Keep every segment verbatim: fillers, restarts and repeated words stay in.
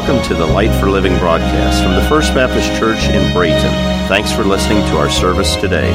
Welcome to the Light for Living broadcast from the First Baptist Church in Brayton. Thanks for listening to our service today.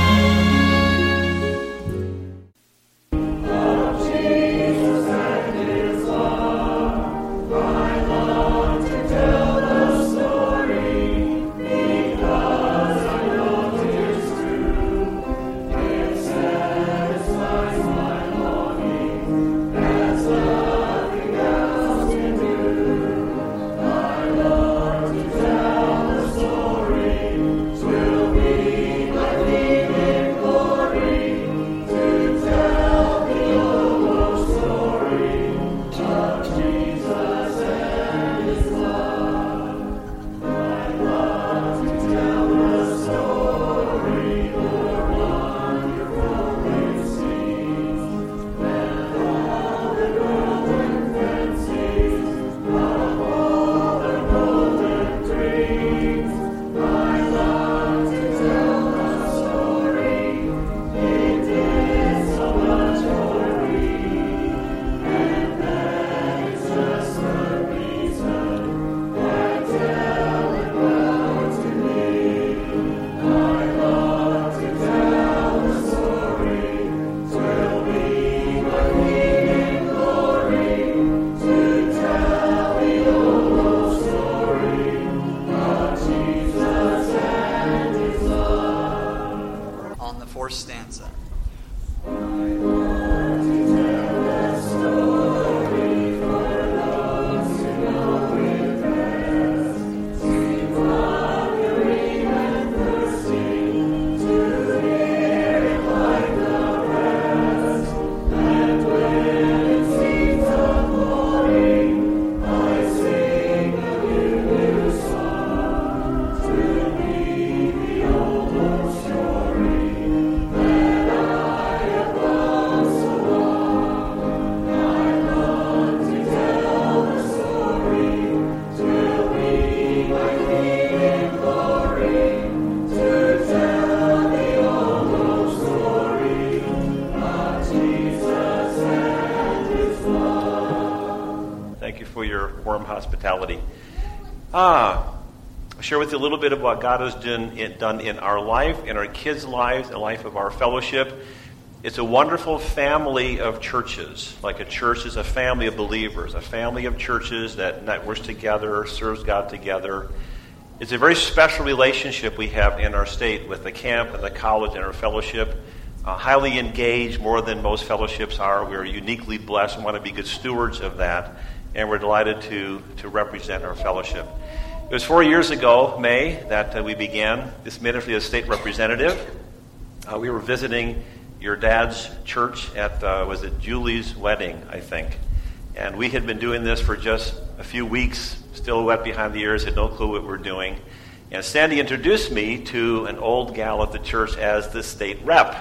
Ah, I'll share with you a little bit of what God has done, done in our life, in our kids' lives, in the life of our fellowship. It's a wonderful family of churches. Like a church is a family of believers, a family of churches that networks together, serves God together. It's a very special relationship we have in our state with the camp and the college and our fellowship. Uh, highly engaged, more than most fellowships are. We're uniquely blessed and want to be good stewards of that. And we're delighted to, to represent our fellowship. It was four years ago, May, that uh, we began this ministry as state representative. Uh, we were visiting your dad's church at, uh, was it Julie's wedding, I think. And we had been doing this for just a few weeks, still wet behind the ears, had no clue what we were doing. And Sandy introduced me to an old gal at the church as the state rep.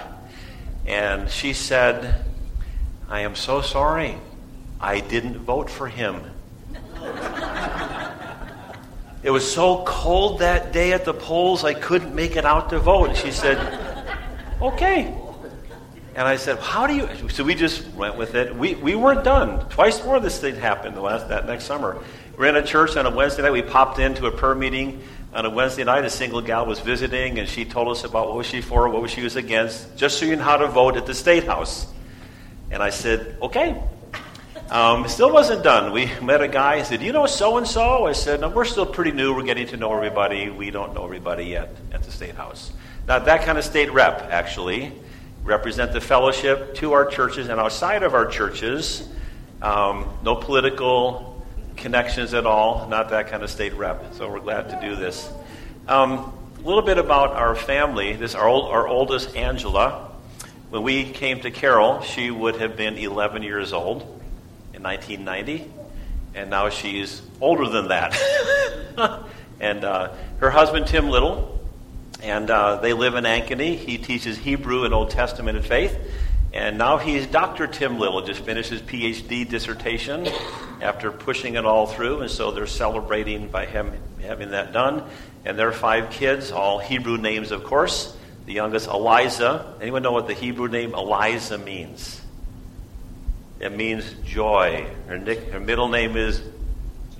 And she said, "I am so sorry. I didn't vote for him." It was so cold that day at the polls, I couldn't make it out to vote. And she said, "Okay." And I said, "How do you..." So we just went with it. We we weren't done. Twice more this thing happened the last that next summer. We were in a church on a Wednesday night. We popped into a prayer meeting on a Wednesday night. A single gal was visiting, and she told us about what was she for, what was she was against, just so you know how to vote at the State House. And I said, "Okay." Um, still wasn't done. We met a guy. He said, "You know so-and-so?" I said, "No, we're still pretty new. We're getting to know everybody. We don't know everybody yet at the State House." Not that kind of state rep, actually. Represent the fellowship to our churches and outside of our churches. Um, no political connections at all. Not that kind of state rep. So we're glad to do this. Um, a little bit about our family. This is our, old, our oldest, Angela. When we came to Carroll, she would have been eleven years old. In nineteen ninety, and now she's older than that. And uh, her husband, Tim Little, and uh, they live in Ankeny. He teaches Hebrew and Old Testament and faith, and now he's Doctor Tim Little, just finished his P H D dissertation after pushing it all through, and so they're celebrating by him having that done. And their five kids, all Hebrew names, of course. The youngest, Eliza. Anyone know what the Hebrew name Eliza means? It means joy. Her, nick, her middle name is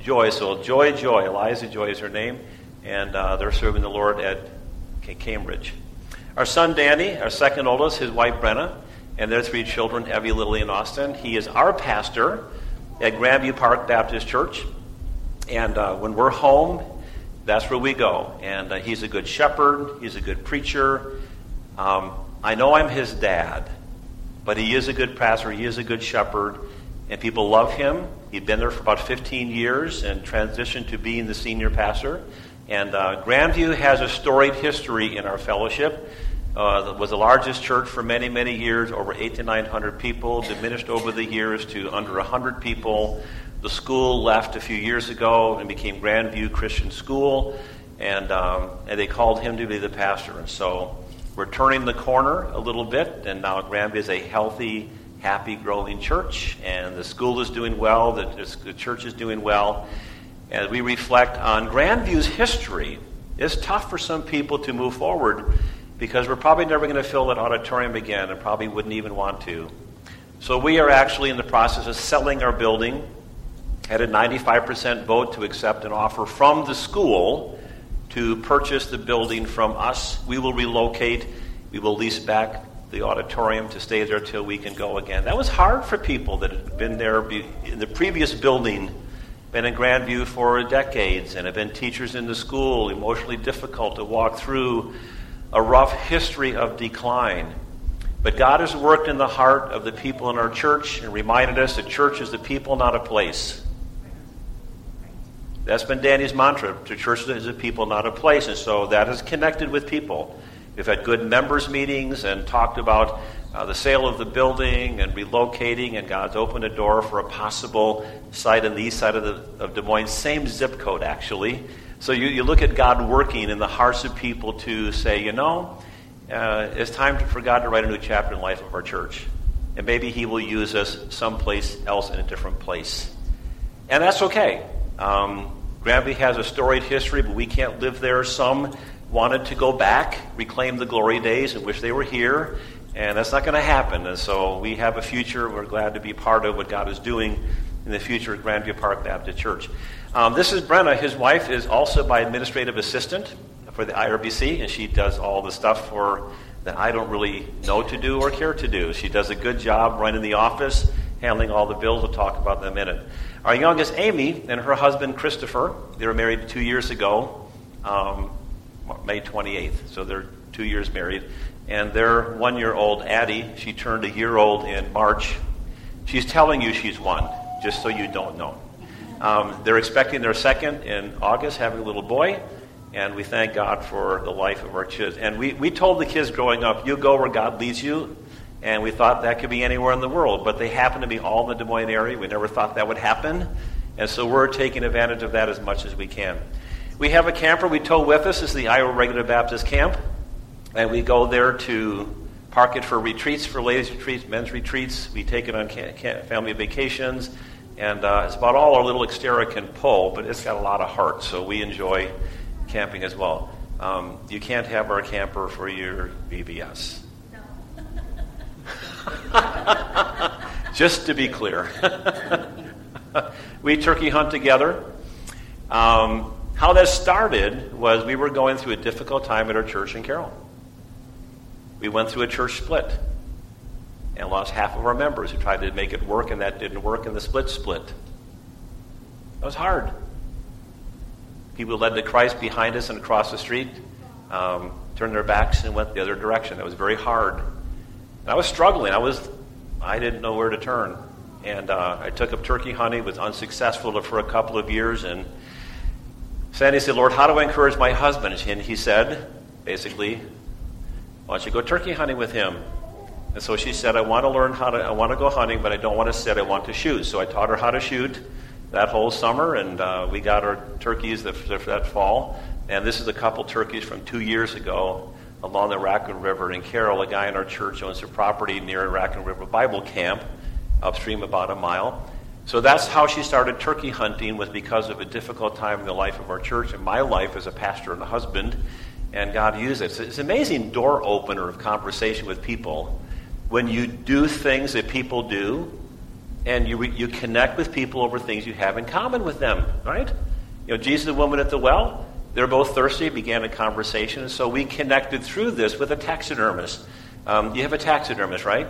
Joy. So Joy, Joy, Eliza Joy is her name, and uh, they're serving the Lord at Cambridge. Our son Danny, our second oldest, his wife Brenna, and their three children, Evie, Lily, and Austin. He is our pastor at Grandview Park Baptist Church, and uh, when we're home, that's where we go. And uh, he's a good shepherd. He's a good preacher. Um, I know I'm his dad, but he is a good pastor. He is a good shepherd, and people love him. He'd been there for about fifteen years and transitioned to being the senior pastor. And uh, Grandview has a storied history in our fellowship. Uh, it was the largest church for many, many years, over eight to nine hundred people, diminished over the years to under one hundred people. The school left a few years ago and became Grandview Christian School, and um, and they called him to be the pastor. And so we're turning the corner a little bit, and now Grandview is a healthy, happy, growing church, and the school is doing well, the, the church is doing well. As we reflect on Grandview's history, it's tough for some people to move forward because we're probably never going to fill that auditorium again and probably wouldn't even want to. So we are actually in the process of selling our building. Had a ninety-five percent vote to accept an offer from the school to purchase the building from us. We will relocate. We will lease back the auditorium to stay there till we can go again. That was hard for people that had been there in the previous building, been in Grandview for decades, and have been teachers in the school, emotionally difficult to walk through a rough history of decline. But God has worked in the heart of the people in our church and reminded us that church is the people, not a place. That's been Danny's mantra. The church is a people, not a place. And so that has connected with people. We've had good members meetings and talked about uh, the sale of the building and relocating, and God's opened a door for a possible site on the east side of, the, of Des Moines, same zip code actually. So you, you look at God working in the hearts of people to say, you know, uh, it's time for God to write a new chapter in the life of our church. And maybe he will use us someplace else in a different place. And that's okay. Um, Grandview has a storied history, but we can't live there. Some wanted to go back, reclaim the glory days and wish they were here, and that's not going to happen. And so we have a future. We're glad to be part of what God is doing in the future at Grandview Park Baptist Church. Um, this is Brenna. His wife is also my administrative assistant for the I R B C, and she does all the stuff for that I don't really know to do or care to do. She does a good job running the office, handling all the bills. We'll talk about them in a minute. Our youngest, Amy, and her husband, Christopher, they were married two years ago, um, May twenty-eighth, so they're two years married. And their one-year-old, Addie, she turned a year old in March. She's telling you she's one, just so you don't know. Um, they're expecting their second in August, having a little boy, and we thank God for the life of our kids. And we, we told the kids growing up, you go where God leads you. And we thought that could be anywhere in the world, but they happen to be all in the Des Moines area. We never thought that would happen, and so we're taking advantage of that as much as we can. We have a camper we tow with us. This is the Iowa Regular Baptist Camp, and we go there to park it for retreats, for ladies' retreats, men's retreats. We take it on ca- ca- family vacations, and uh, it's about all our little Xterra can pull, but it's got a lot of heart, so we enjoy camping as well. Um, you can't have our camper for your V B S. Just to be clear. We turkey hunt together. Um, how that started was we were going through a difficult time at our church in Carroll. We went through a church split and lost half of our members who tried to make it work, and that didn't work, and the split split. That was hard. People led to Christ behind us and across the street um, turned their backs and went the other direction. It was very hard. And I was struggling. I was, I didn't know where to turn. And uh, I took up turkey hunting, was unsuccessful for a couple of years. And Sandy said, Lord, how do I encourage my husband? And he said, basically, why don't you go turkey hunting with him? And so she said, I want to learn how to, I want to go hunting, but I don't want to sit, I want to shoot. So I taught her how to shoot that whole summer, and uh, we got our turkeys that, that fall. And this is a couple turkeys from two years ago along the Raccoon River in Carroll. A guy in our church owns a property near Raccoon River Bible Camp, upstream about a mile. So that's how she started turkey hunting, was because of a difficult time in the life of our church and my life as a pastor and a husband, and God used it. So it's an amazing door opener of conversation with people. When you do things that people do, and you re- you connect with people over things you have in common with them, right? You know, Jesus and the woman at the well, they're both thirsty, began a conversation, and so we connected through this with a taxidermist. Um, you have a taxidermist, right?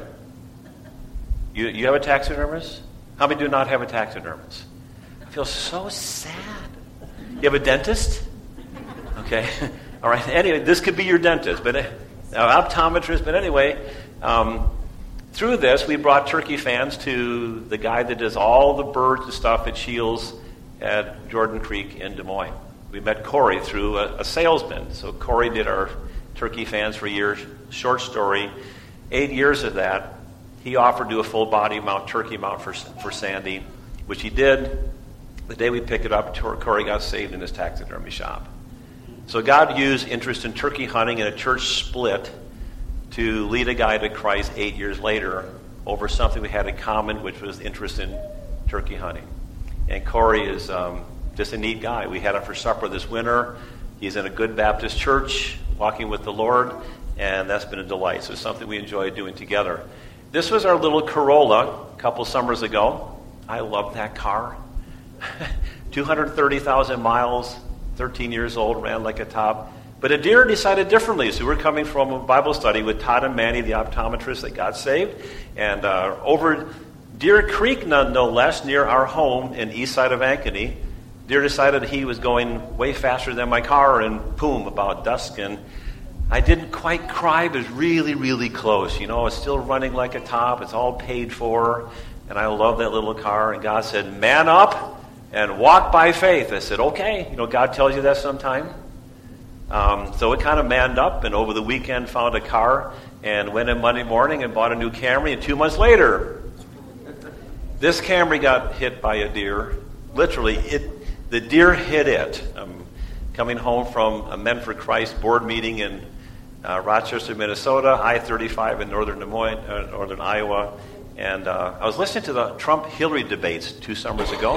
You you have a taxidermist? How many do not have a taxidermist? I feel so sad. You have a dentist? Okay. All right. Anyway, this could be your dentist, but uh, optometrist. But anyway, um, through this, we brought turkey fans to the guy that does all the birds and stuff at Shields at Jordan Creek in Des Moines. We met Corey through a, a salesman. So Corey did our turkey fans for years. Short story, eight years of that, he offered to do a full body mount, turkey mount for for Sandy, which he did. The day we picked it up, Corey got saved in his taxidermy shop. So God used interest in turkey hunting and a church split to lead a guy to Christ eight years later over something we had in common, which was interest in turkey hunting. And Corey is um, just a neat guy. We had him for supper this winter. He's in a good Baptist church, walking with the Lord, and that's been a delight. So it's something we enjoy doing together. This was our little Corolla a couple summers ago. I love that car. two hundred thirty thousand miles, thirteen years old, ran like a top. But a deer decided differently. So we're coming from a Bible study with Todd and Manny, the optometrists that got saved. And uh, over Deer Creek, no, no less, near our home in east side of Ankeny, Deer decided he was going way faster than my car, and boom, about dusk. And I didn't quite cry, but it was really, really close. You know, it's still running like a top. It's all paid for. And I love that little car. And God said, man up and walk by faith. I said, okay. You know, God tells you that sometime. Um, so it kind of manned up, and over the weekend found a car and went in Monday morning and bought a new Camry, and two months later, this Camry got hit by a deer. Literally, it the deer hit it. Um, coming home from a Men for Christ board meeting in uh, Rochester, Minnesota, I thirty-five in northern Des Moines, uh, northern Iowa, and uh, I was listening to the Trump-Hillary debates two summers ago.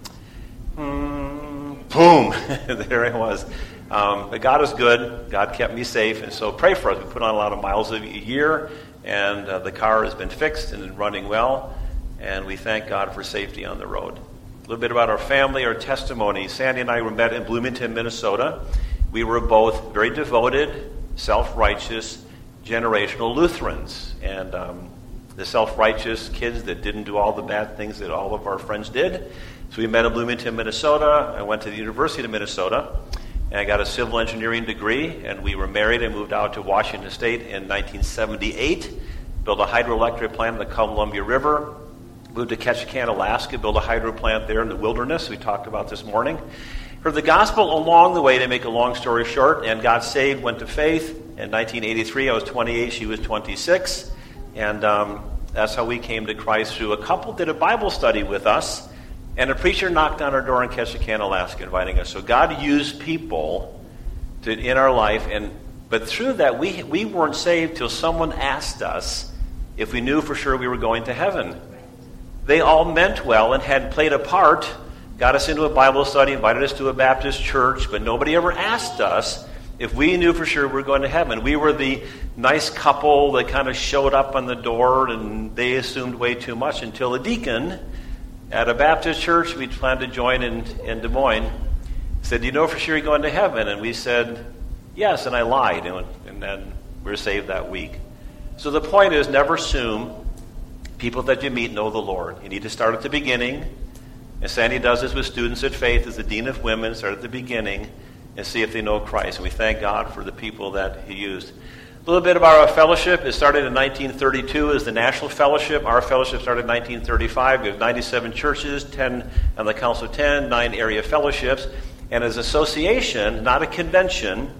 Mm, boom, there it was. Um, but God is good. God kept me safe, and so pray for us. We put on a lot of miles a year, and uh, the car has been fixed and running well, and we thank God for safety on the road. A little bit about our family, our testimony. Sandy and I were met in Bloomington, Minnesota. We were both very devoted, self-righteous, generational Lutherans, and um, the self-righteous kids that didn't do all the bad things that all of our friends did. So we met in Bloomington, Minnesota. I went to the University of Minnesota, and I got a civil engineering degree, and we were married and moved out to Washington State in nineteen seventy-eight, built a hydroelectric plant in the Columbia River, moved to Ketchikan, Alaska, built a hydro plant there in the wilderness we talked about this morning. Heard the gospel along the way, to make a long story short, and got saved, went to faith. In nineteen eighty-three, I was twenty-eight, she was twenty-six, and um, that's how we came to Christ through a couple did a Bible study with us. And a preacher knocked on our door in Ketchikan, Alaska, inviting us. So God used people to, in our life, and but through that, we we weren't saved till someone asked us if we knew for sure we were going to heaven. They all meant well and had played a part, got us into a Bible study, invited us to a Baptist church, but nobody ever asked us if we knew for sure we were going to heaven. We were the nice couple that kind of showed up on the door, and they assumed way too much until a deacon at a Baptist church we planned to join in, in Des Moines said, do you know for sure you're going to heaven? And we said, yes, and I lied, and, and then we were saved that week. So the point is, never assume people that you meet know the Lord. You need to start at the beginning, and Sandy does this with students at Faith as the Dean of Women, start at the beginning and see if they know Christ. And we thank God for the people that he used. A little bit about our fellowship. It started in nineteen thirty-two as the National Fellowship. Our fellowship started in nineteen thirty-five. We have ninety-seven churches, ten on the Council of ten, nine area fellowships. And as an association, not a convention,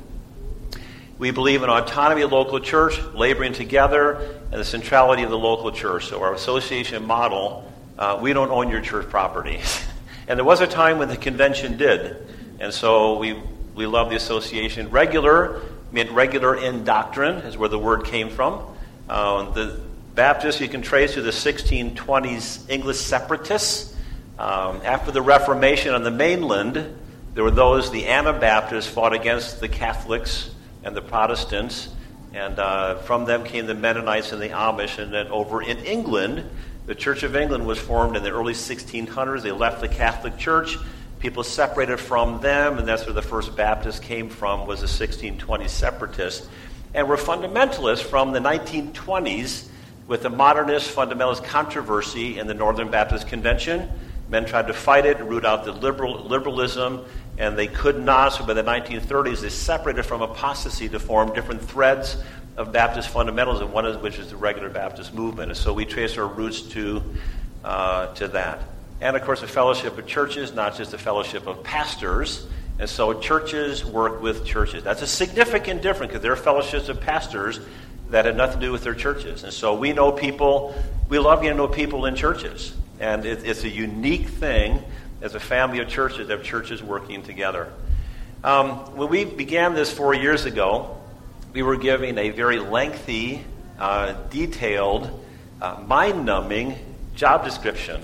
we believe in autonomy of local church, laboring together, and the centrality of the local church. So our association model, uh, we don't own your church property. And there was a time when the convention did. And so we, we love the association. Regular meant regular in doctrine, is where the word came from. Uh, the Baptists you can trace to the sixteen twenties English separatists. Um, after the Reformation on the mainland, there were those, the Anabaptists, fought against the Catholics and the Protestants, and uh, from them came the Mennonites and the Amish, and then over in England, The Church of England was formed in the early sixteen hundreds. They left the Catholic Church. People separated from them, and that's where the first Baptist came from, was the sixteen twenty separatists. And were fundamentalists from the nineteen twenties with the modernist fundamentalist controversy in the Northern Baptist Convention. Men tried to fight it and root out the liberal liberalism, and they could not. So by the nineteen thirties, they separated from apostasy to form different threads of Baptist fundamentalism, one of which is the regular Baptist movement. And so we trace our roots to uh, to that. And, of course, a fellowship of churches, not just a fellowship of pastors. And so churches work with churches. That's a significant difference, because there are fellowships of pastors that had nothing to do with their churches. And so we know people, we love getting to know people in churches. And it, it's a unique thing as a family of churches to have churches working together. Um, when we began this four years ago, we were giving a very lengthy, uh, detailed, uh, mind-numbing job description.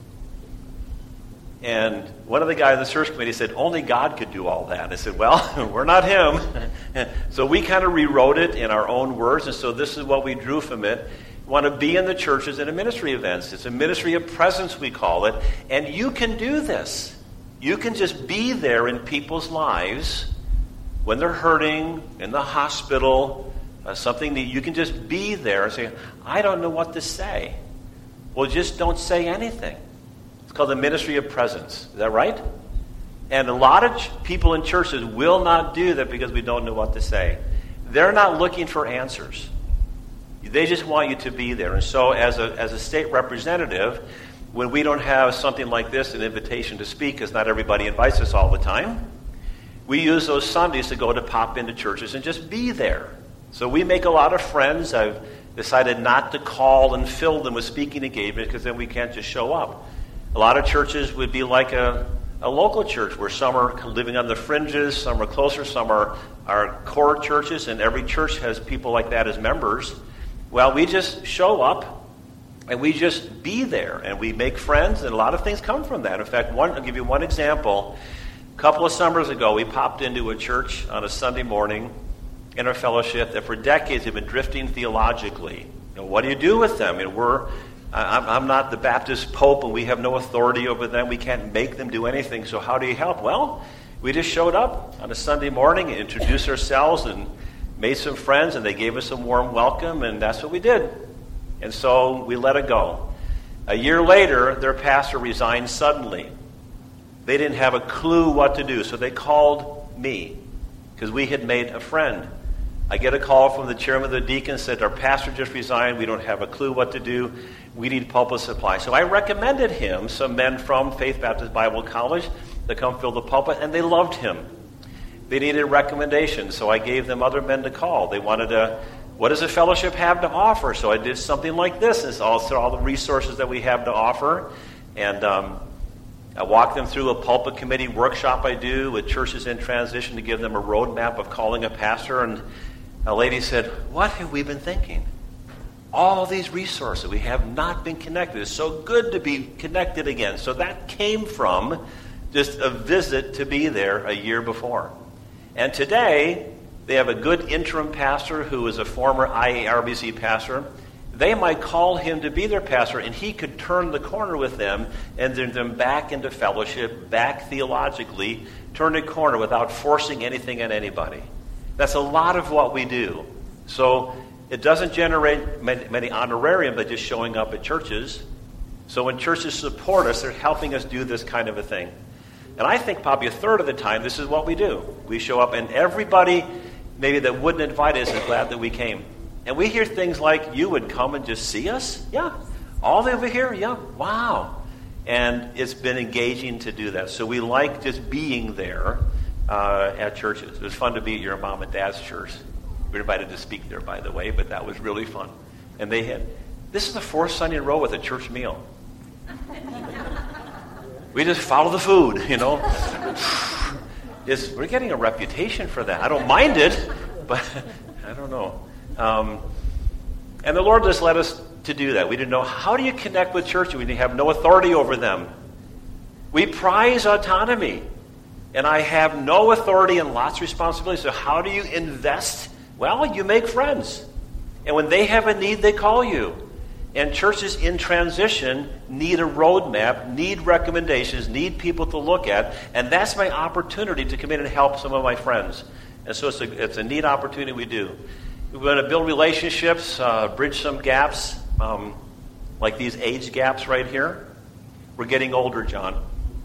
And one of the guys in the search committee said, only God could do all that. I said, well, we're not him. So we kind of rewrote it in our own words, and so this is what we drew from it. We want to be in the churches and in ministry events. It's a ministry of presence, we call it. And you can do this. You can just be there in people's lives when they're hurting, in the hospital, uh, something that you can just be there and say, I don't know what to say. Well, just don't say anything. It's called the ministry of presence. Is that right? And a lot of ch- people in churches will not do that because we don't know what to say. They're not looking for answers. They just want you to be there. And so as a, as a state representative, when we don't have something like this, an invitation to speak, because not everybody invites us all the time, we use those Sundays to go to pop into churches and just be there. So we make a lot of friends. I've decided not to call and fill them with speaking engagements, because then we can't just show up. A lot of churches would be like a, a local church, where some are living on the fringes, some are closer, some are, are core churches, and every church has people like that as members. Well, we just show up, and we just be there, and we make friends, and a lot of things come from that. In fact, one, I'll give you one example. A couple of summers ago, we popped into a church on a Sunday morning in our fellowship that for decades had been drifting theologically. You know, what do you do with them? I mean, we're, I'm, I'm not the Baptist Pope, and we have no authority over them. We can't make them do anything, so how do you help? Well, we just showed up on a Sunday morning and introduced ourselves and made some friends, and they gave us a warm welcome, and that's what we did. And so we let it go. A year later, their pastor resigned suddenly. They didn't have a clue what to do, so they called me, because we had made a friend. I get a call from the chairman of the deacons, said, our pastor just resigned, we don't have a clue what to do, we need pulpit supply. So I recommended him some men from Faith Baptist Bible College to come fill the pulpit, and they loved him. They needed recommendations, so I gave them other men to call. They wanted to, what does a fellowship have to offer? So I did something like this. It's also all the resources that we have to offer. And um, I walked them through a pulpit committee workshop I do with churches in transition to give them a roadmap of calling a pastor. And a lady said, what have we been thinking? All these resources, we have not been connected. It's so good to be connected again. So that came from just a visit to be there a year before. And today, they have a good interim pastor who is a former I A R B C pastor. They might call him to be their pastor, and he could turn the corner with them and turn them back into fellowship, back theologically, turn the corner without forcing anything on anybody. That's a lot of what we do. So it doesn't generate many, many honorarium by just showing up at churches. So when churches support us, they're helping us do this kind of a thing. And I think probably a third of the time, this is what we do. We show up, and everybody maybe that wouldn't invite us is glad that we came. And we hear things like, you would come and just see us? Yeah. All over here? Yeah. Wow. And it's been engaging to do that. So we like just being there uh, at churches. It was fun to be at your mom and dad's church. We were invited to speak there, by the way, but that was really fun. And they had, this is the fourth Sunday in a row with a church meal. We just follow the food, you know. Just, we're getting a reputation for that. I don't mind it, but I don't know. Um, and the Lord just led us to do that. We didn't know, how do you connect with church when you have no authority over them? We prize autonomy, and I have no authority and lots of responsibility. So how do you invest? Well, you make friends. And when they have a need, they call you. And churches in transition need a roadmap, need recommendations, need people to look at, and that's my opportunity to come in and help some of my friends. And so it's a, it's a neat opportunity we do. We want to build relationships, uh, bridge some gaps, um, like these age gaps right here. We're getting older, John.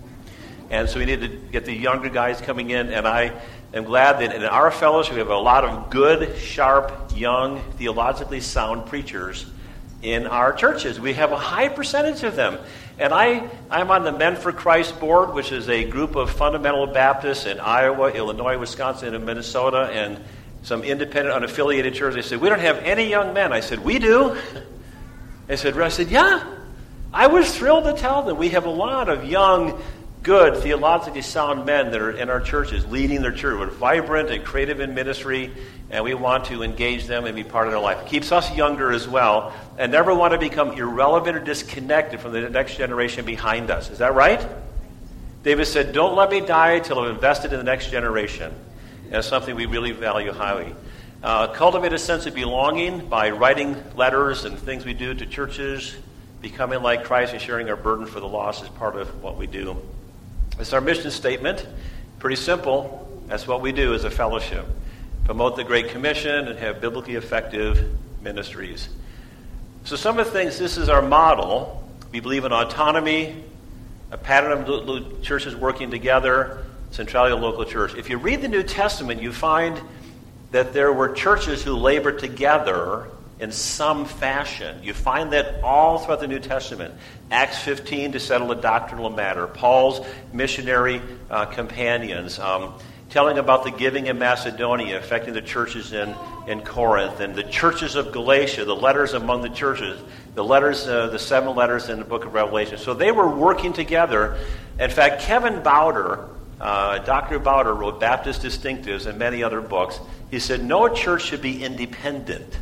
And so we need to get the younger guys coming in, and I am glad that in our fellowship we have a lot of good, sharp, young, theologically sound preachers in our churches. We have a high percentage of them. And I, I'm on the Men for Christ board, which is a group of fundamental Baptists in Iowa, Illinois, Wisconsin, and Minnesota, and some independent, unaffiliated churches. They said, we don't have any young men. I said, we do. They said, I said, yeah. I was thrilled to tell them we have a lot of young, good, theologically sound men that are in our churches, leading their church. We're vibrant and creative in ministry, and we want to engage them and be part of their life. It keeps us younger as well, and never want to become irrelevant or disconnected from the next generation behind us. Is that right? David said, don't let me die until I've invested in the next generation. And that's something we really value highly. Uh, cultivate a sense of belonging by writing letters and things we do to churches, becoming like Christ and sharing our burden for the lost is part of what we do. It's our mission statement. Pretty simple. That's what we do as a fellowship. Promote the Great Commission and have biblically effective ministries. So some of the things, this is our model. We believe in autonomy, a pattern of churches working together, centrality of local church. If you read the New Testament, you find that there were churches who labored together in some fashion. You find that all throughout the New Testament. Acts fifteen to settle a doctrinal matter. Paul's missionary uh, companions. Um, telling about the giving in Macedonia, affecting the churches in, in Corinth, and the churches of Galatia, the letters among the churches, the letters, uh, the seven letters in the book of Revelation. So they were working together. In fact, Kevin Bowder, uh, Doctor Bowder wrote Baptist Distinctives and many other books. He said, no church should be independent.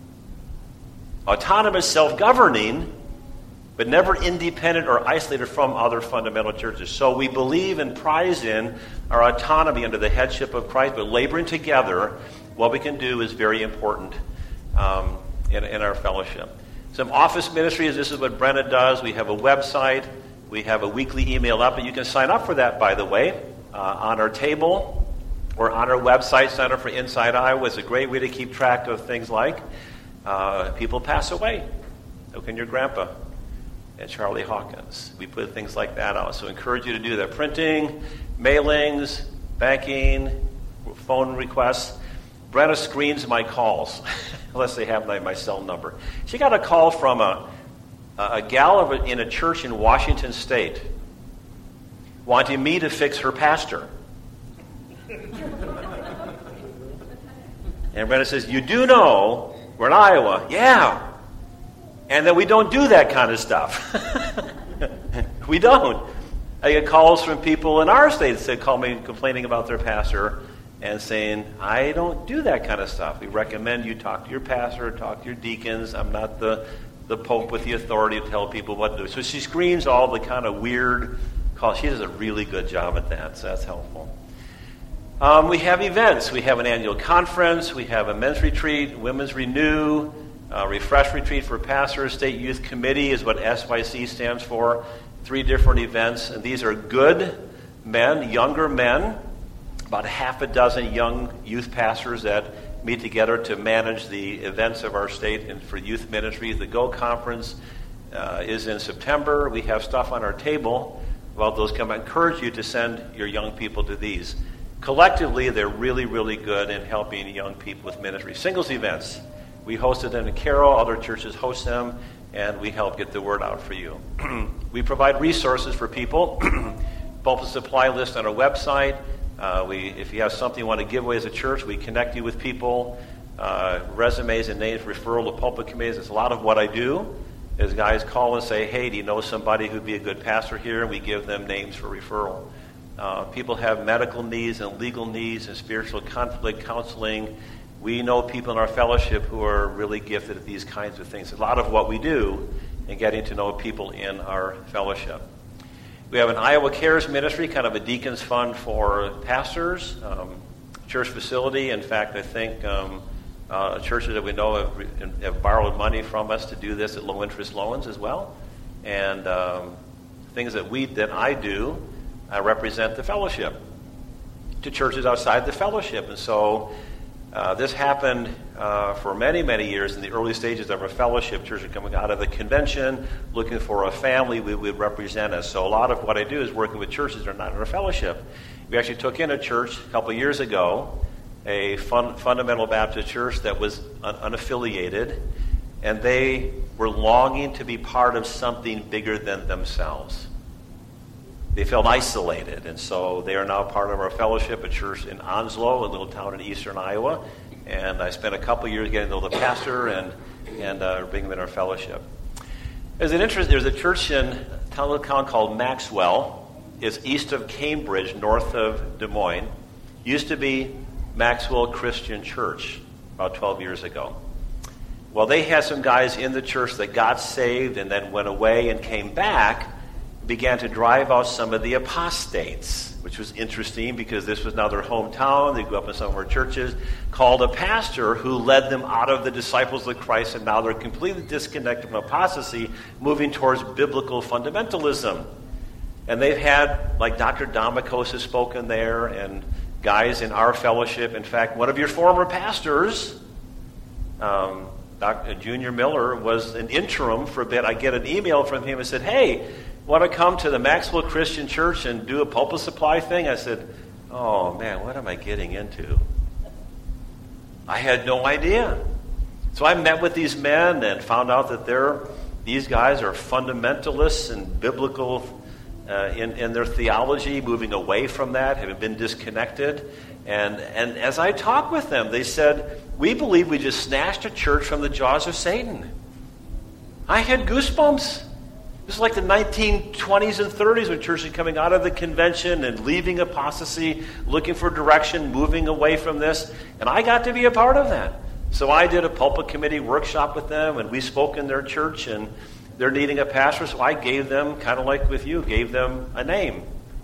Autonomous, self-governing, but never independent or isolated from other fundamental churches. So we believe and prize in our autonomy under the headship of Christ, but laboring together, what we can do is very important um, in, in our fellowship. Some office ministries, this is what Brenna does. We have a website. We have a weekly email up, and you can sign up for that, by the way, uh, on our table or on our website. Sign up for Inside Iowa. It's a great way to keep track of things like uh, people pass away. So can your grandpa? And Charlie Hawkins. We put things like that out. So I encourage you to do that. Printing, mailings, banking, phone requests. Brenna screens my calls, unless they have my, my cell number. She got a call from a, a gal of a, in a church in Washington State wanting me to fix her pastor. And Brenna says, you do know we're in Iowa. Yeah. And then we don't do that kind of stuff. We don't. I get calls from people in our state that call me complaining about their pastor and saying, I don't do that kind of stuff. We recommend you talk to your pastor, talk to your deacons. I'm not the, the pope with the authority to tell people what to do. So she screens all the kind of weird calls. She does a really good job at that, so that's helpful. Um, we have events. We have an annual conference. We have a men's retreat, women's renew, Uh, refresh retreat for pastors. State Youth Committee is what S Y C stands for. Three different events. And these are good men, younger men, about half a dozen young youth pastors that meet together to manage the events of our state and for youth ministries. The Go Conference uh, is in September. We have stuff on our table about those come. I encourage you to send your young people to these. Collectively, they're really, really good in helping young people with ministry. Singles events. We hosted them in Carroll. Other churches host them, and we help get the word out for you. We provide resources for people. Pulpit supply list on our website. Uh, we, if you have something you want to give away as a church, we connect you with people. Uh, resumes and names, referral to pulpit committees. It's a lot of what I do. Is guys call and say, hey, do you know somebody who'd be a good pastor here? And we give them names for referral. Uh, people have medical needs and legal needs and spiritual conflict counseling. We know people in our fellowship who are really gifted at these kinds of things. A lot of what we do in getting to know people in our fellowship. We have an Iowa Cares ministry, kind of a deacon's fund for pastors, um, church facility. In fact, I think um, Uh, churches that we know have, have borrowed money from us to do this at low-interest loans as well. And um, things that we that I do, I represent the fellowship to churches outside the fellowship. And so uh, this happened uh, for many, many years in the early stages of our fellowship. Churches coming out of the convention, looking for a family we would represent us. So a lot of what I do is working with churches that are not in our fellowship. We actually took in a church a couple of years ago, a fun, fundamental Baptist church that was un- unaffiliated, and they were longing to be part of something bigger than themselves. They felt isolated, and so they are now part of our fellowship, a church in Onslow, a little town in eastern Iowa, and I spent a couple years getting to know the pastor and, and uh, bringing them in our fellowship. There's an interest, there's a church in a town called Maxwell. It's east of Cambridge, north of Des Moines. Used to be Maxwell Christian Church about twelve years ago. Well, they had some guys in the church that got saved and then went away and came back, began to drive out some of the apostates, which was interesting because this was now their hometown. They grew up in some of our churches, called a pastor who led them out of the disciples of Christ, and now they're completely disconnected from apostasy, moving towards biblical fundamentalism. And they've had, like Doctor Domikos has spoken there, and guys in our fellowship. In fact, one of your former pastors, um, Doctor Junior Miller, was an interim for a bit. I get an email from him and said, hey, want to come to the Maxwell Christian Church and do a pulpit supply thing? I said, oh man, what am I getting into? I had no idea. So I met with these men and found out that they're, these guys are fundamentalists and biblical Uh, in, in their theology, moving away from that, having been disconnected. And, and as I talked with them, they said, we believe we just snatched a church from the jaws of Satan. I had goosebumps. It was like the nineteen twenties and thirties when churches were coming out of the convention and leaving apostasy, looking for direction, moving away from this. And I got to be a part of that. So I did a pulpit committee workshop with them, and we spoke in their church, and they're needing a pastor, so I gave them, kind of like with you, gave them a name.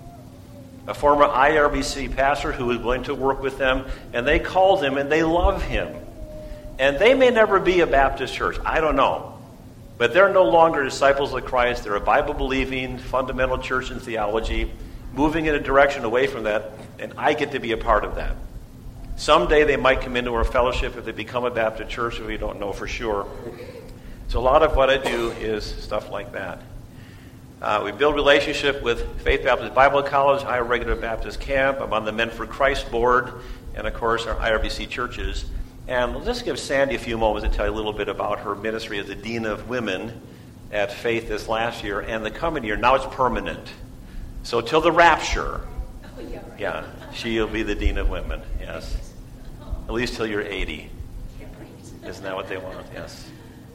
A former I R B C pastor who was willing to work with them, and they called him, and they love him. And they may never be a Baptist church. I don't know. But they're no longer disciples of Christ. They're a Bible-believing, fundamental church in theology, moving in a direction away from that, and I get to be a part of that. Someday they might come into our fellowship if they become a Baptist church, but we don't know for sure. So a lot of what I do is stuff like that. Uh, we build relationship with Faith Baptist Bible College, Iowa Regular Baptist Camp. I'm on the Men for Christ board, and of course our I R B C churches. And let's just give Sandy a few moments to tell you a little bit about her ministry as the Dean of Women at Faith this last year and the coming year. Now it's permanent. So till the rapture, yeah, she'll be the Dean of Women, yes. At least till you're eighty. Isn't that what they want? Yes.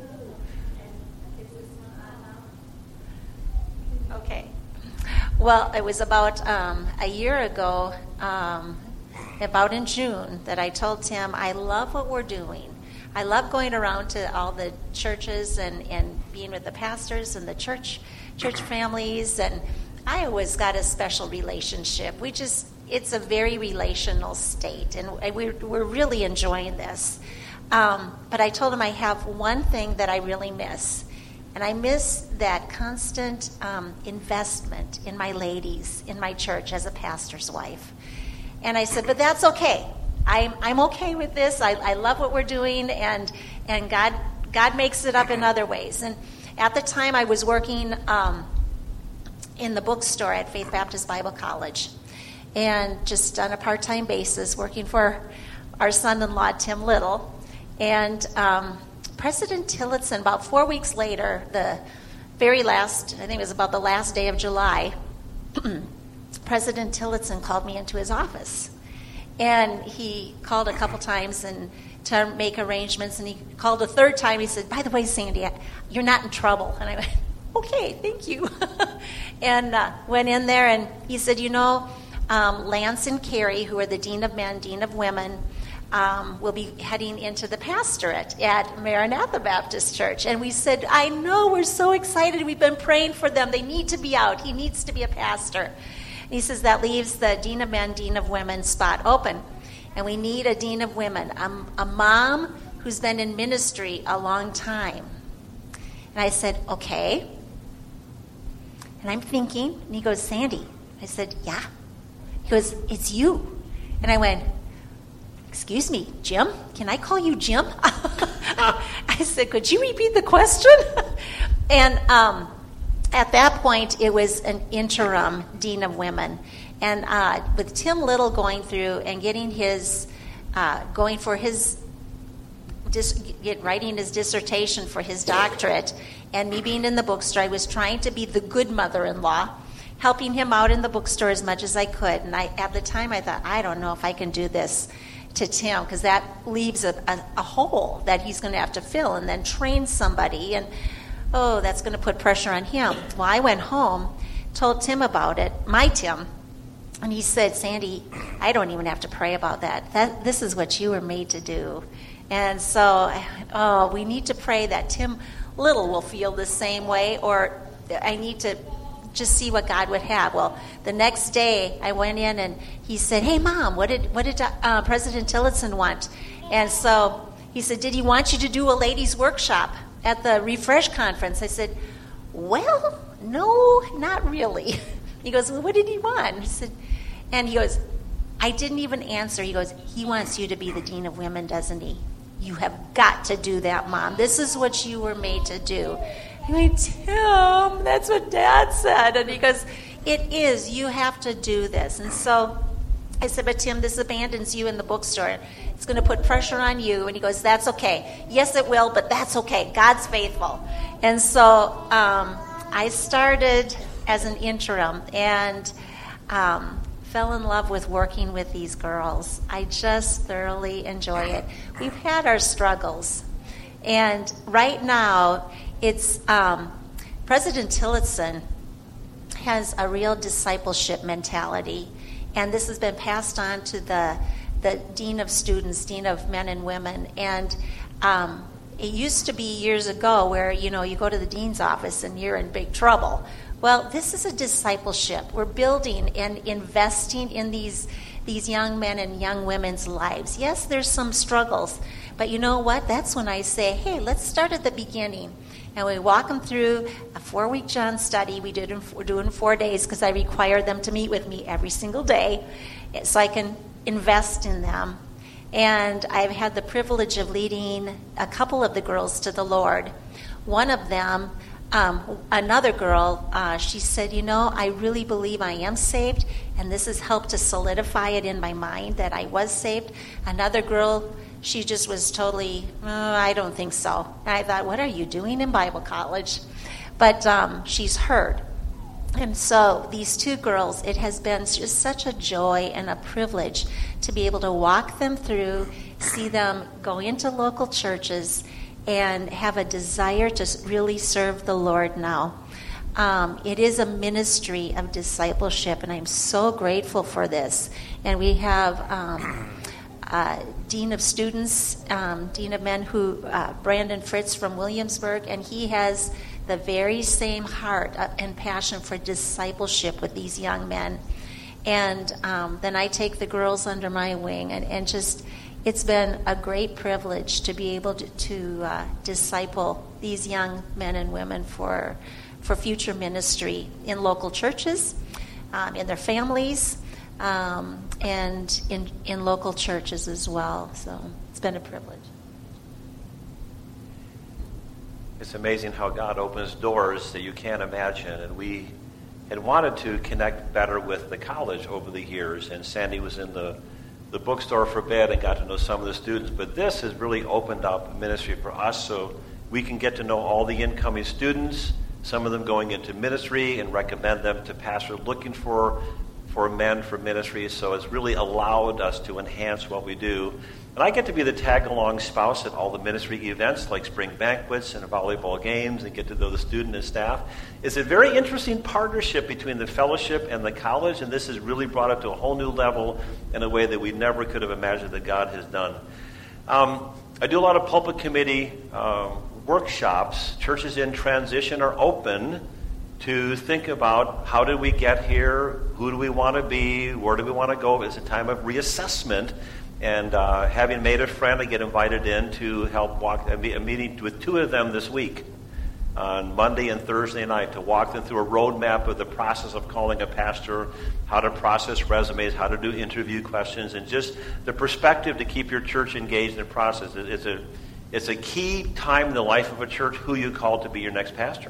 Okay. Well, it was about um, a year ago, um, about in June, that I told Tim, I love what we're doing. I love going around to all the churches and, and being with the pastors and the church church families, and I always got a special relationship. We just, it's a very relational state, and we're, we're really enjoying this. Um, but I told him I have one thing that I really miss. And I miss that constant um, investment in my ladies, in my church as a pastor's wife. And I said, but that's okay. I'm I'm okay with this. I, I love what we're doing, and and God God makes it up in other ways. And at the time, I was working um, in the bookstore at Faith Baptist Bible College, and just on a part-time basis, working for our son-in-law Tim Little, and. Um, President Tillotson, about four weeks later, the very last, I think it was about the last day of July, President Tillotson called me into his office. And he called a couple times and to make arrangements, and he called a third time. He said, by the way, Sandy, you're not in trouble. And I went, okay, thank you. and uh, went in there, and he said, you know, um, Lance and Carrie, who are the Dean of Men, Dean of Women, Um, will be heading into the pastorate at Maranatha Baptist Church. And we said, I know, we're so excited. We've been praying for them. They need to be out. He needs to be a pastor. And he says, that leaves the Dean of Men, Dean of Women spot open. and we need a dean of women, a, a mom who's been in ministry a long time. And I said, okay. And I'm thinking, and he goes, Sandy. I said, yeah. He goes, it's you. And I went, excuse me, Jim? Can I call you Jim? I said, could you repeat the question? And um, at that point, it was an interim dean of women. And uh, with Tim Little going through and getting his, uh, going for his, dis, get, writing his dissertation for his doctorate, and me being in the bookstore, I was trying to be the good mother-in-law, helping him out in the bookstore as much as I could. And I, at the time, I thought, I don't know if I can do this to Tim, because that leaves a, a, a hole that he's going to have to fill and then train somebody. And, oh, that's going to put pressure on him. Well, I went home, told Tim about it, my Tim, and he said, Sandy, I don't even have to pray about that. That this is what you were made to do. And so, oh, we need to pray that Tim Little will feel the same way, or I need to just see what God would have. Well, the next day I went in and he said, hey, Mom, what did what did uh, President Tillotson want? And so he said, did he want you to do a ladies' workshop at the Refresh Conference? I said, well, no, not really. He goes, well, what did he want? I said, and he goes, I didn't even answer. He goes, he wants you to be the Dean of Women, doesn't he? You have got to do that, Mom. This is what you were made to do. I went, Tim, that's what Dad said. And he goes, it is. You have to do this. And so I said, but Tim, this abandons you in the bookstore. It's going to put pressure on you. And he goes, that's okay. Yes, it will, but that's okay. God's faithful. And so um, I started as an interim and um, fell in love with working with these girls. I just thoroughly enjoy it. We've had our struggles. And right now, it's um, President Tillotson has a real discipleship mentality. And this has been passed on to the the Dean of Students, Dean of Men and Women. And um, it used to be years ago where, you know, you go to the dean's office and you're in big trouble. Well, this is a discipleship. We're building and investing in these these young men and young women's lives. Yes, there's some struggles, but you know what? That's when I say, hey, let's start at the beginning. And we walk them through a four-week John study. We did in, we're doing four days because I require them to meet with me every single day so I can invest in them. And I've had the privilege of leading a couple of the girls to the Lord. One of them, um, another girl, uh, she said, you know, I really believe I am saved, and this has helped to solidify it in my mind that I was saved. Another girl, she just was totally, oh, I don't think so. And I thought, what are you doing in Bible college? But um, she's heard. And so these two girls, it has been just such a joy and a privilege to be able to walk them through, see them go into local churches, and have a desire to really serve the Lord now. Um, it is a ministry of discipleship, and I'm so grateful for this. And we have um, uh, Dean of Students, um, Dean of Men, who uh, Brandon Fritz from Williamsburg, and he has the very same heart and passion for discipleship with these young men. And um, then I take the girls under my wing, and, and just, it's been a great privilege to be able to, to uh, disciple these young men and women for for future ministry in local churches, um, in their families, um, and in, in local churches as well. So it's been a privilege. It's amazing how God opens doors that you can't imagine. And we had wanted to connect better with the college over the years. And Sandy was in the, the bookstore for a bit and got to know some of the students. But this has really opened up ministry for us so we can get to know all the incoming students, some of them going into ministry, and recommend them to pastors looking for, for men for ministry. So it's really allowed us to enhance what we do. And I get to be the tag-along spouse at all the ministry events like spring banquets and volleyball games and get to know the student and staff. It's a very interesting partnership between the fellowship and the college, and this has really brought it to a whole new level in a way that we never could have imagined that God has done. Um, I do a lot of pulpit committee um, workshops. Churches in transition are open to think about how did we get here, who do we want to be, where do we want to go. It's a time of reassessment. And uh, having made a friend, I get invited in to help walk a meeting with two of them this week on Monday and Thursday night to walk them through a roadmap of the process of calling a pastor, how to process resumes, how to do interview questions, and just the perspective to keep your church engaged in the process. It's a, it's a key time in the life of a church who you call to be your next pastor.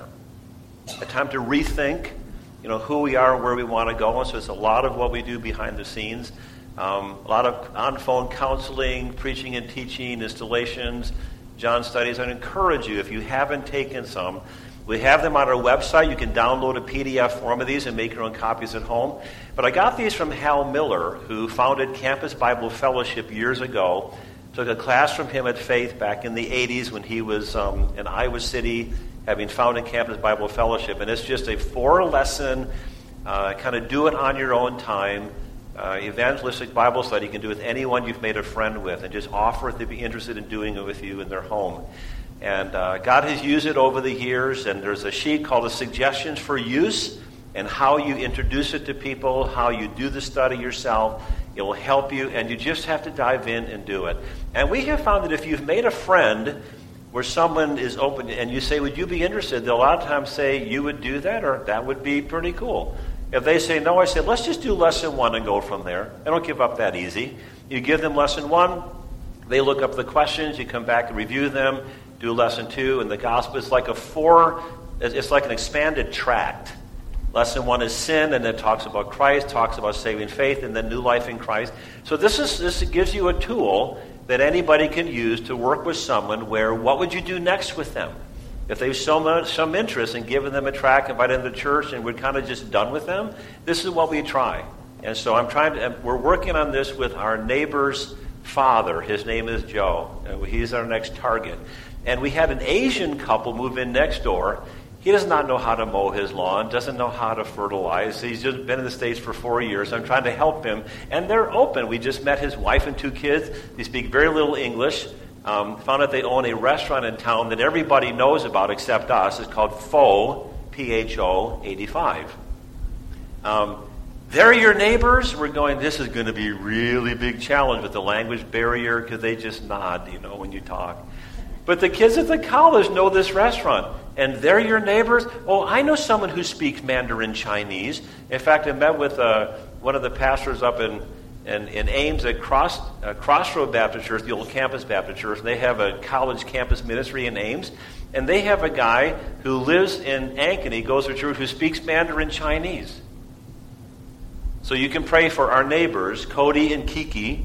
A time to rethink, you know, who we are and where we want to go. And so it's a lot of what we do behind the scenes. Um, a lot of on-phone counseling, preaching and teaching, installations, John studies. I'd encourage you, if you haven't taken some, we have them on our website. You can download a P D F form of these and make your own copies at home. But I got these from Hal Miller, who founded Campus Bible Fellowship years ago. Took a class from him at Faith back in the eighties when he was um, in Iowa City, having founded Campus Bible Fellowship. And it's just a four-lesson, uh, kind of do it on your own time, Uh, evangelistic Bible study you can do with anyone you've made a friend with, and just offer it to be interested in doing it with you in their home. And uh, God has used it over the years, and there's a sheet called the Suggestions for Use, and how you introduce it to people, how you do the study yourself. It will help you, and you just have to dive in and do it. And we have found that if you've made a friend where someone is open, and you say, would you be interested? They'll a lot of times say, you would do that, or that would be pretty cool. If they say no, I say, let's just do lesson one and go from there. I don't give up that easy. You give them lesson one, they look up the questions, you come back and review them, do lesson two, and the gospel is like a four, it's like an expanded tract. Lesson one is sin, and then it talks about Christ, talks about saving faith, and then new life in Christ. So this is this gives you a tool that anybody can use to work with someone where, what would you do next with them? If they've some, some interest in giving them a tract, inviting them to church, and we're kind of just done with them, this is what we try. And so I'm trying to, we're working on this with our neighbor's father. His name is Joe. He's our next target. And we had an Asian couple move in next door. He does not know how to mow his lawn, doesn't know how to fertilize. He's just been in the States for four years. I'm trying to help him. And they're open. We just met his wife and two kids. They speak very little English. Um, found out they own a restaurant in town that everybody knows about except us. It's called Pho, P H O eighty-five. Um, they're your neighbors. We're going, this is going to be a really big challenge with the language barrier because they just nod, you know, when you talk. But the kids at the college know this restaurant, and they're your neighbors. Oh, I know someone who speaks Mandarin Chinese. In fact, I met with uh, one of the pastors up in And in Ames at Cross, uh, Crossroad Baptist Church, the old Campus Baptist Church, they have a college campus ministry in Ames. And they have a guy who lives in Ankeny, goes to church, who speaks Mandarin Chinese. So you can pray for our neighbors, Cody and Kiki.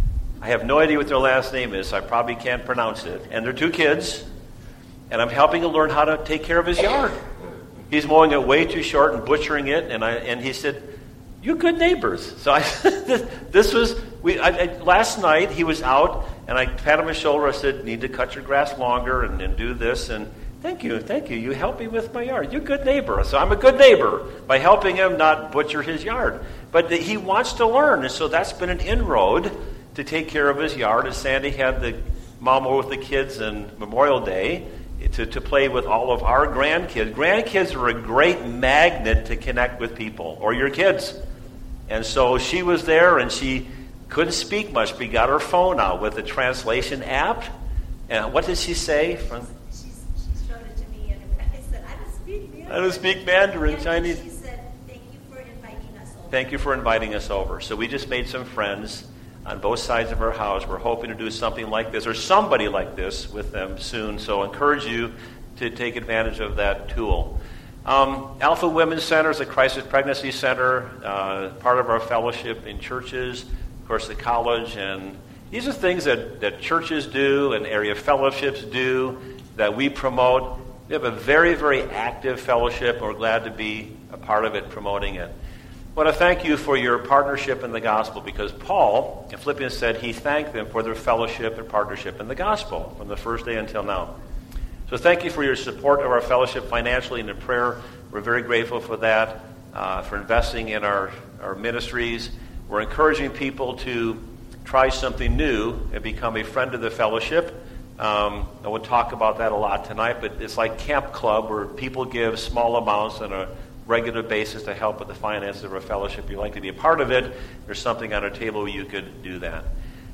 I have no idea what their last name is, so I probably can't pronounce it. And they're two kids. And I'm helping him learn how to take care of his yard. He's mowing it way too short and butchering it. And I and he said, you're good neighbors. So I, this, this was, we. I, I, last night he was out, and I pat him on the shoulder. I said, need to cut your grass longer and, and do this. And thank you, thank you. You help me with my yard. You're a good neighbor. So I'm a good neighbor by helping him not butcher his yard. But the, he wants to learn, and so that's been an inroad to take care of his yard. As Sandy had the mom over with the kids on Memorial Day, to, to play with all of our grandkids. Grandkids are a great magnet to connect with people, or your kids. And so she was there, and she couldn't speak much, but we got her phone out with a translation app. And what did she say? From, she, she showed it to me, and I said, I don't speak Mandarin. I don't speak Mandarin and Chinese. She said, thank you for inviting us over. Thank you for inviting us over. So we just made some friends on both sides of our house. We're hoping to do something like this, or somebody like this, with them soon. So I encourage you to take advantage of that tool. Um, Alpha Women's Center is a crisis pregnancy center, uh, part of our fellowship in churches, of course the college, and these are things that, that churches do and area fellowships do that we promote. We have a very, very active fellowship, and we're glad to be a part of it, promoting it. I want to thank you for your partnership in the gospel, because Paul in Philippians said he thanked them for their fellowship and partnership in the gospel from the first day until now. So thank you for your support of our fellowship financially and in prayer. We're very grateful for that, uh, for investing in our, our ministries. We're encouraging people to try something new and become a friend of the fellowship. Um, I won't talk about that a lot tonight, but it's like Camp Club, where people give small amounts on a regular basis to help with the finances of our fellowship. If you'd like to be a part of it, there's something on our table where you could do that.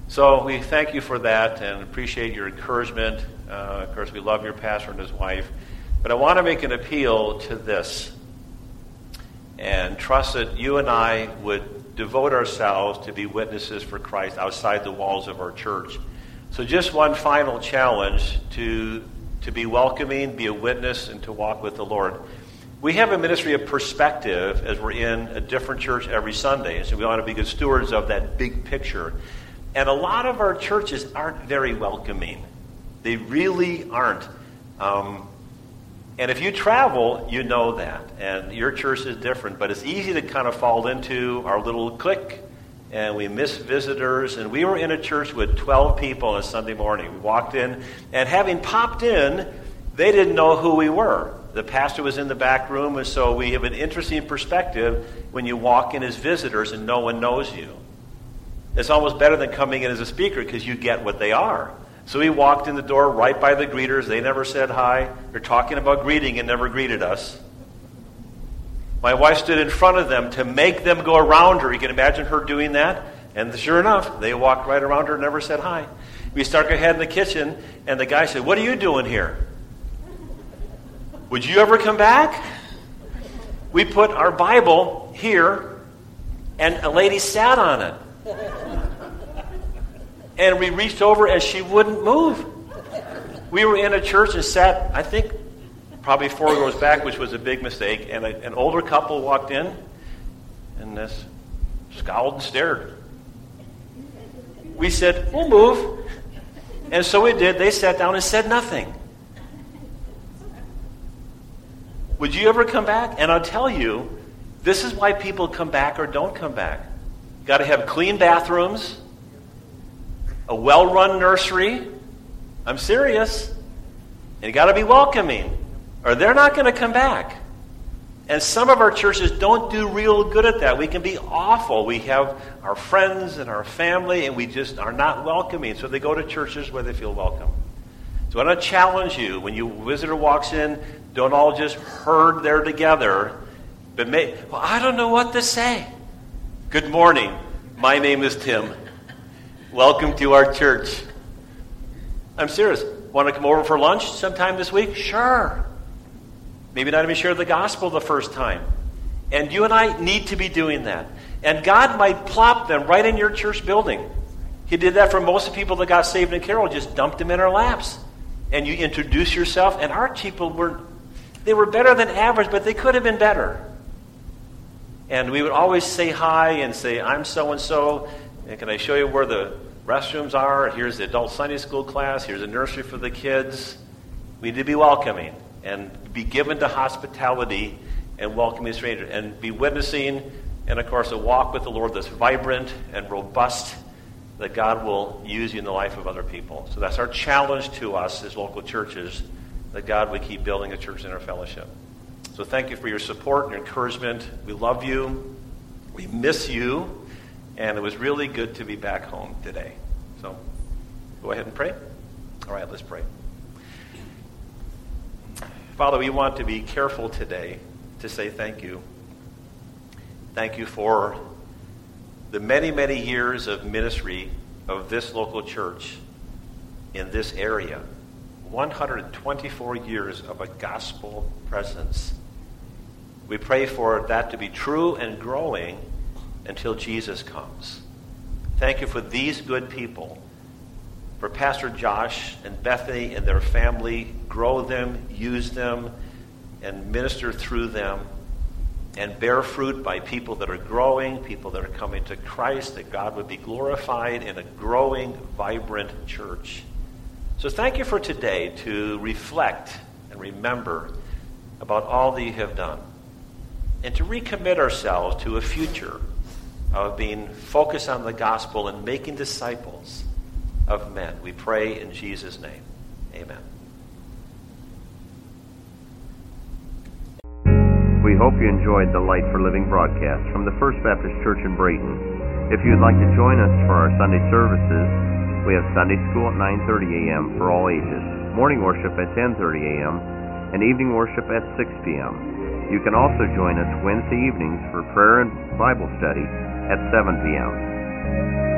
So we thank you for that and appreciate your encouragement. Uh, of course, we love your pastor and his wife. But I want to make an appeal to this and trust that you and I would devote ourselves to be witnesses for Christ outside the walls of our church. So just one final challenge to, to be welcoming, be a witness, and to walk with the Lord. We have a ministry of perspective as we're in a different church every Sunday. So we want to be good stewards of that big picture. And a lot of our churches aren't very welcoming. They really aren't. Um, and if you travel, you know that. And your church is different. But it's easy to kind of fall into our little clique. And we miss visitors. And we were in a church with twelve people on a Sunday morning. We walked in. And having popped in, they didn't know who we were. The pastor was in the back room. And so we have an interesting perspective when you walk in as visitors and no one knows you. It's almost better than coming in as a speaker because you get what they are. So we walked in the door right by the greeters. They never said hi. They're talking about greeting and never greeted us. My wife stood in front of them to make them go around her. You can imagine her doing that. And sure enough, they walked right around her and never said hi. We stuck our head in the kitchen, and the guy said, "What are you doing here? Would you ever come back?" We put our Bible here, and a lady sat on it. And we reached over and she wouldn't move. We were in a church and sat, I think, probably four rows back, which was a big mistake. And a, an older couple walked in and this scowled and stared. We said, "We'll move." And so we did. They sat down and said nothing. Would you ever come back? And I'll tell you, this is why people come back or don't come back. Got to have clean bathrooms, a well-run nursery. I'm serious. And you got to be welcoming, or they're not going to come back. And some of our churches don't do real good at that. We can be awful. We have our friends and our family, and we just are not welcoming. So they go to churches where they feel welcome. So I want to challenge you, when your visitor walks in, don't all just herd there together. But may, well, I don't know what to say. Good morning. My name is Tim. Welcome to our church. I'm serious. Want to come over for lunch sometime this week? Sure. Maybe not even share the gospel the first time. And you and I need to be doing that. And God might plop them right in your church building. He did that for most of the people that got saved in Carroll. Just dumped them in our laps. And you introduce yourself. And our people were, they were better than average, but they could have been better. And we would always say hi and say, "I'm so-and-so, and can I show you where the restrooms are? Here's the adult Sunday school class. Here's a nursery for the kids." We need to be welcoming and be given to hospitality and welcoming strangers and be witnessing, and, of course, a walk with the Lord that's vibrant and robust that God will use you in the life of other people. So that's our challenge to us as local churches, that God would keep building a church in our fellowship. So thank you for your support and your encouragement. We love you. We miss you. And it was really good to be back home today. So go ahead and pray. All right, let's pray. Father, we want to be careful today to say thank you. Thank you for the many, many years of ministry of this local church in this area. one hundred twenty-four years of a gospel presence. We pray for that to be true and growing until Jesus comes. Thank you for these good people, for Pastor Josh and Bethany and their family. Grow them, use them, and minister through them, and bear fruit by people that are growing, people that are coming to Christ, that God would be glorified in a growing, vibrant church. So thank you for today to reflect and remember about all that you have done, and to recommit ourselves to a future of being focused on the gospel and making disciples of men. We pray in Jesus' name. Amen. We hope you enjoyed the Light for Living broadcast from the First Baptist Church in Brayton. If you'd like to join us for our Sunday services, we have Sunday school at nine thirty a.m. for all ages, morning worship at ten thirty a.m., and evening worship at six p.m. You can also join us Wednesday evenings for prayer and Bible study at seven p.m.